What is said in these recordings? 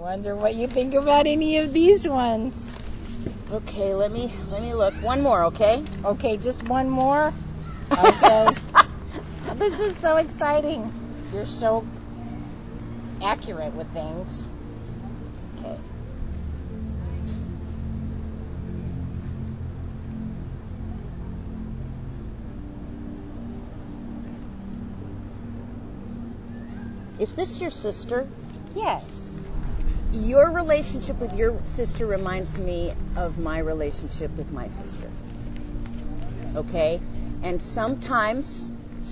wonder what you think about any of these ones. Okay, let me look. One more, okay? Okay, just one more? Okay. This is so exciting. You're so accurate with things. Okay. Is this your sister? Yes. Your relationship with your sister reminds me of my relationship with my sister. Okay? And sometimes,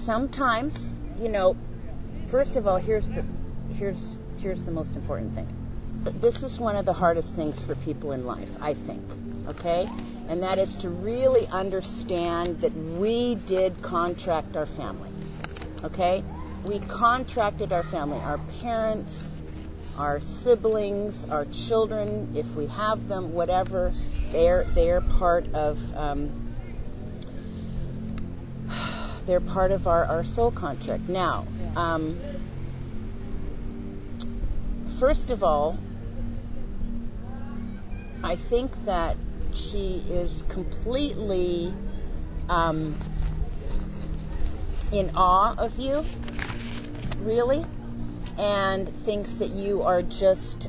first of all, here's the most important thing. This is one of the hardest things for people in life, I think. Okay? And that is to really understand that we did contract our family. Okay? We contracted our family, our parents, our siblings, our children, if we have them, whatever, they're part of our soul contract. Now, first of all, I think that she is completely in awe of you, really, and thinks that you are just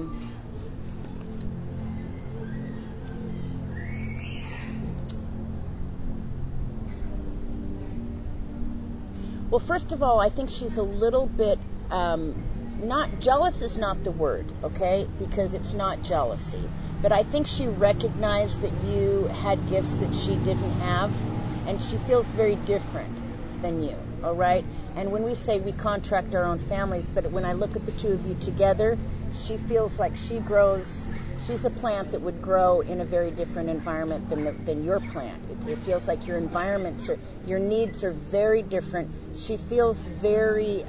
well, first of all, I think she's a little bit not jealous is not the word, okay, because it's not jealousy, but I think she recognized that you had gifts that she didn't have, and she feels very different than you, all right? And when we say we contract our own families, but when I look at the two of you together, she feels like she's a plant that would grow in a very different environment than your plant. It feels like your your needs are very different. She feels very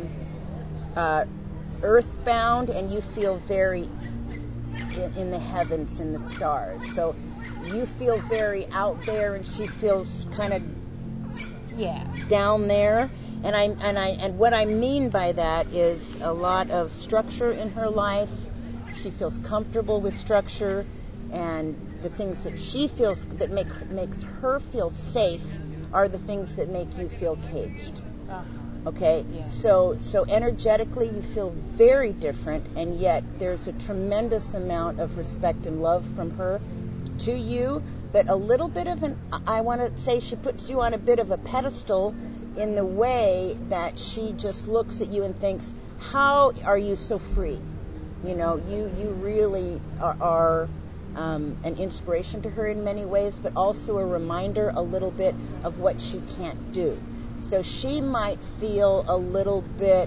earthbound, and you feel very in the heavens, in the stars. So you feel very out there, and she feels kind of down there. And what I mean by that is a lot of structure in her life. She feels comfortable with structure, and the things that she feels that makes her feel safe are the things that make you feel caged. Okay? Yeah. So energetically you feel very different, and yet there's a tremendous amount of respect and love from her to you, but a little bit of I want to say she puts you on a bit of a pedestal in the way that she just looks at you and thinks, how are you so free? You really are an inspiration to her in many ways, but also a reminder a little bit of what she can't do. So she might feel a little bit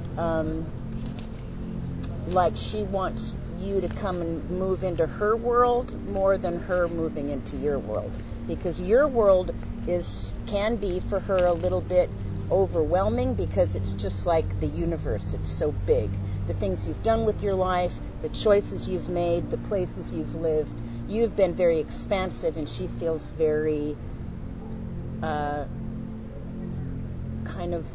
like she wants you to come and move into her world more than her moving into your world, because your world can be for her a little bit overwhelming, because it's just like the universe. It's so big. The things you've done with your life, the choices you've made, the places you've lived, you've been very expansive, and she feels very kind of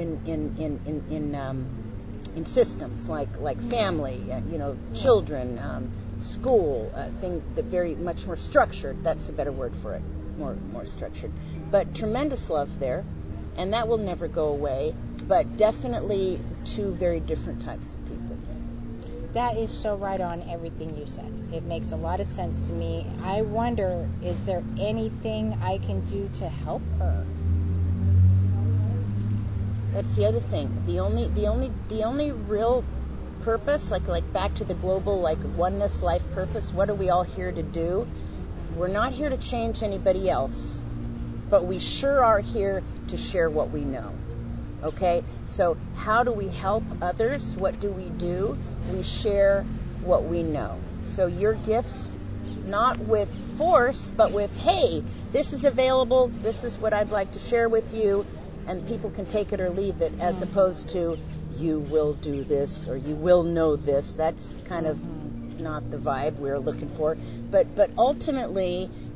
in systems like family, children, school, thing that very much more structured. That's a better word for it. More structured, but tremendous love there. And that will never go away, but definitely two very different types of people. That is so right on everything you said. It makes a lot of sense to me. I wonder, is there anything I can do to help her? That's the other thing. The only real purpose, like back to the global, like oneness life purpose, what are we all here to do? We're not here to change anybody else, but we sure are here to share what we know. Okay? So how do we help others? What do? We share what we know. So your gifts, not with force, but with, hey, this is available, this is what I'd like to share with you, and people can take it or leave it, as opposed to, you will do this, or you will know this. That's kind of not the vibe we're looking for. But ultimately,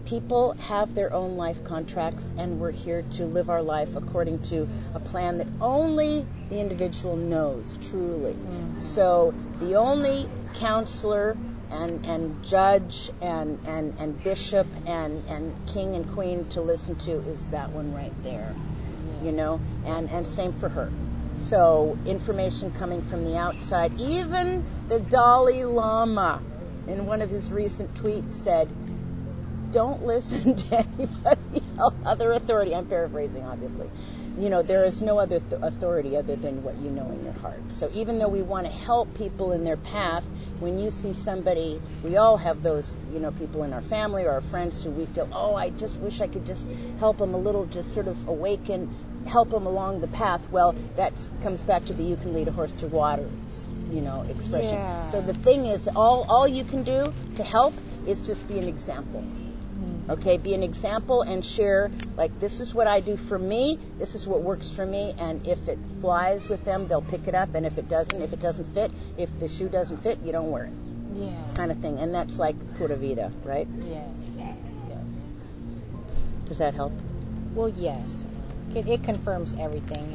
people have their own life contracts, and we're here to live our life according to a plan that only the individual knows truly. So the only counselor and judge and bishop and king and queen to listen to is that one right there, you know, and same for her. So information coming from the outside, even the Dalai Lama in one of his recent tweets said, don't listen to anybody else, other authority. I'm paraphrasing, obviously. You know, there is no other authority other than what you know in your heart. So even though we want to help people in their path, when you see somebody, we all have those, you know, people in our family or our friends who we feel, oh, I just wish I could just help them a little, just sort of awaken, help them along the path. Well, that comes back to the you can lead a horse to water, you know, expression. Yeah. So the thing is, all you can do to help is just be an example. Okay, be an example and share, like, this is what I do for me, this is what works for me, and if it flies with them, they'll pick it up, and if it doesn't fit, if the shoe doesn't fit, you don't wear it. Yeah. Kind of thing, and that's like pura vida, right? Yes. Yes. Does that help? Well, yes. It confirms everything.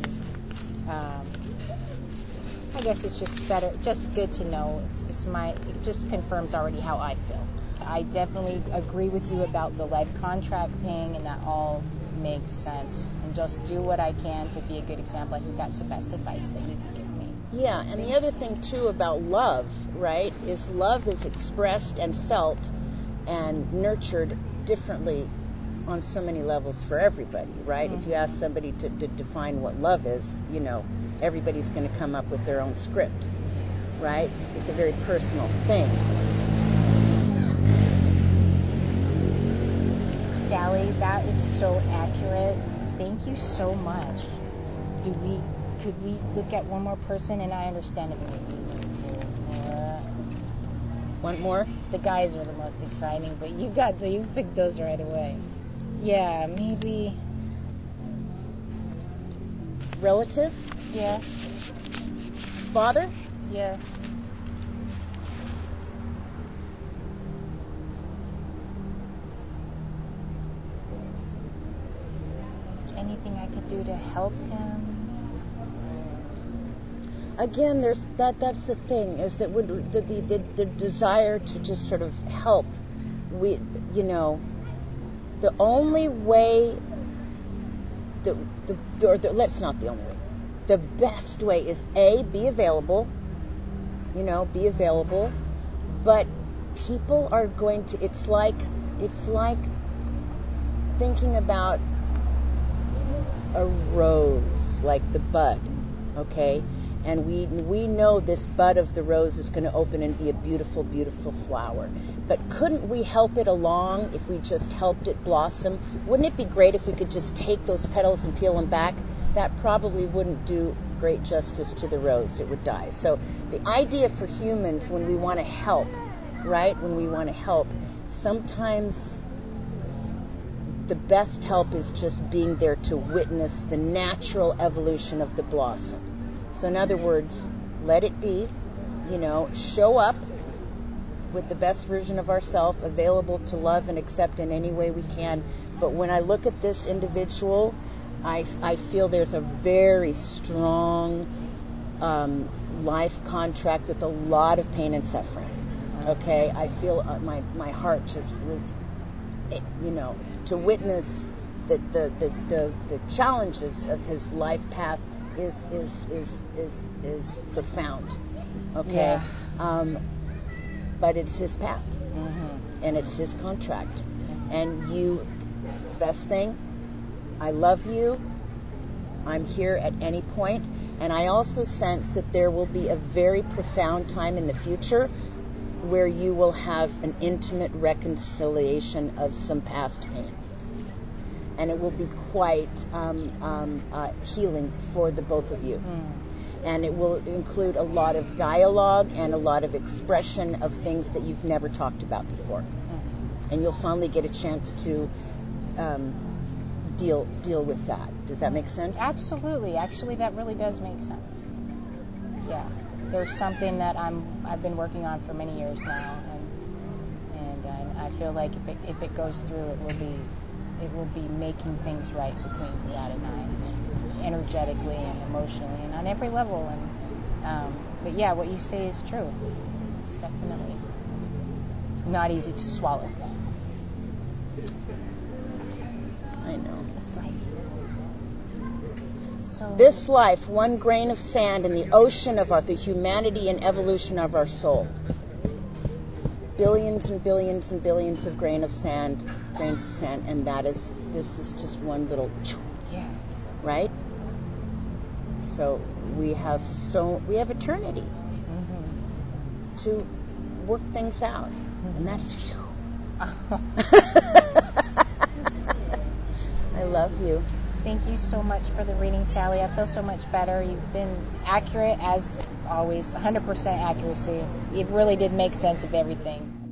I guess it's just better, just good to know. It just confirms already how I feel. I definitely agree with you about the life contract thing, and that all makes sense. And just do what I can to be a good example. I think that's the best advice that you can give me. Yeah, and the other thing, too, about love, right, is love is expressed and felt and nurtured differently on so many levels for everybody, right? If you ask somebody to define what love is, you know, everybody's going to come up with their own script, right? It's a very personal thing. Sally, that is so accurate. Thank you so much. Could we look at one more person? And I understand if Want more? The guys are the most exciting, but you picked those right away. Yeah, maybe. Relative? Yes. Father? Yes. Anything I could do to help him? Again, that's the thing, is that when the desire to just sort of help, we, you know, the only way, let's not the only way, the best way is be available, you know, be available, but people are going to, it's like thinking about a rose, like the bud, okay? And we know this bud of the rose is going to open and be a beautiful, beautiful flower. But couldn't we help it along if we just helped it blossom? Wouldn't it be great if we could just take those petals and peel them back? That probably wouldn't do great justice to the rose. It would die. So the idea for humans, when we want to help, right? When we want to help, sometimes the best help is just being there to witness the natural evolution of the blossom. So in other words, let it be, you know, show up with the best version of ourselves, available to love and accept in any way we can. But when I look at this individual, I feel there's a very strong life contract with a lot of pain and suffering. Okay, I feel my heart just was, you know, to witness the challenges of his life path is profound. Okay, yeah. But it's his path, and it's his contract. And you, best thing, I love you. I'm here at any point, and I also sense that there will be a very profound time in the future where you will have an intimate reconciliation of some past pain. And it will be quite healing for the both of you. And it will include a lot of dialogue and a lot of expression of things that you've never talked about before. And you'll finally get a chance to deal with that. Does that make sense? Absolutely. Actually, that really does make sense. Yeah. There's something that I've been working on for many years now, and I feel like if it goes through, it will be making things right between Dad and I, energetically and emotionally and on every level. And but yeah, what you say is true. It's definitely not easy to swallow. I know. It's like so. This life, one grain of sand in the ocean of the humanity and evolution of our soul. Billions and billions and billions of grains of sand, and this is just one little. Yes. Right? So we have eternity to work things out, and that's you. I love you. Thank you so much for the reading, Sally. I feel so much better. You've been accurate as always, 100% accuracy. It really did make sense of everything.